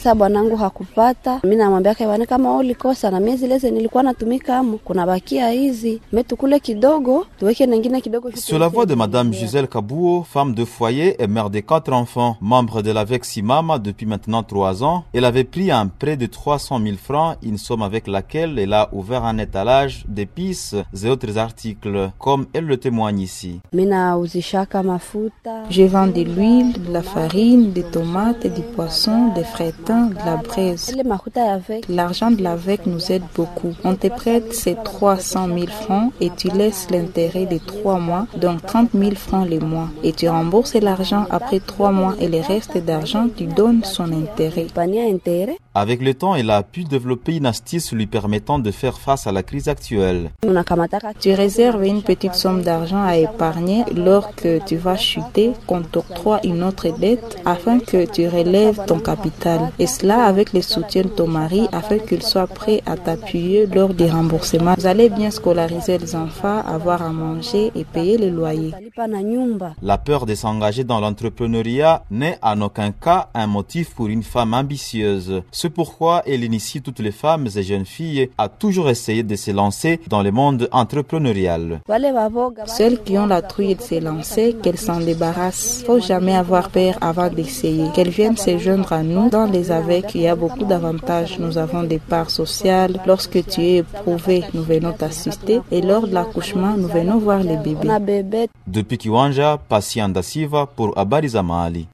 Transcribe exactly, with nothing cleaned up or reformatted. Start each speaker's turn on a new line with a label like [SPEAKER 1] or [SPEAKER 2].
[SPEAKER 1] Sasa bwanangu hakupata, mimi namwambia kaibane kama ulikosa na miezi leze nilikuwa natumika amo, kuna bakia hizi, metukule kidogo, tuweke nyingine kidogo.
[SPEAKER 2] Sur la voix de Madame Gisèle Kabouo, femme de foyer et mère de quatre enfants, membre de l'Avec Simama depuis maintenant trois ans, elle avait pris un prêt de trois cent mille francs, une somme avec laquelle elle a ouvert un étalage d'épices et autres articles, comme elle le témoigne ici.
[SPEAKER 3] Je vends de l'huile, de la farine, des tomates, du poisson, des frétins, de la braise. L'argent de l'Avec nous aide beaucoup. On te prête ces trois cent mille francs et tu laisses l'intérêt de trois mois, donc trente mille francs les mois. Et tu rembourses l'argent après trois mois et le reste d'argent, tu donnes son intérêt.
[SPEAKER 2] Avec le temps, elle a pu développer une astuce lui permettant de faire face à la crise actuelle.
[SPEAKER 3] Tu réserves une petite somme d'argent à épargner lors que tu vas chuter, qu'on t'octroie une autre dette afin que tu relèves ton capital. Et cela avec le soutien de ton mari afin qu'il soit prêt à t'appuyer lors des remboursements. Vous allez bien scolariser les enfants, avoir à manger et payer les loyers.
[SPEAKER 2] La peur de s'engager dans l'entrepreneuriat n'est en aucun cas un motif pour une femme ambitieuse. C'est pourquoi elle initie toutes les femmes et jeunes filles à toujours essayer de se lancer dans le monde entrepreneurial.
[SPEAKER 3] Celles qui ont la trouille de se lancer, qu'elles s'en débarrassent. Faut jamais avoir peur avant d'essayer. Qu'elles viennent se joindre à nous. Dans les Avec, il y a beaucoup d'avantages. Nous avons des parts sociales. Lorsque tu es éprouvé, nous venons t'assister. Et lors de l'accouchement, nous venons voir les bébés.
[SPEAKER 2] Depuis Kiwanja, Patient Dasiva pour Habari za Mahali.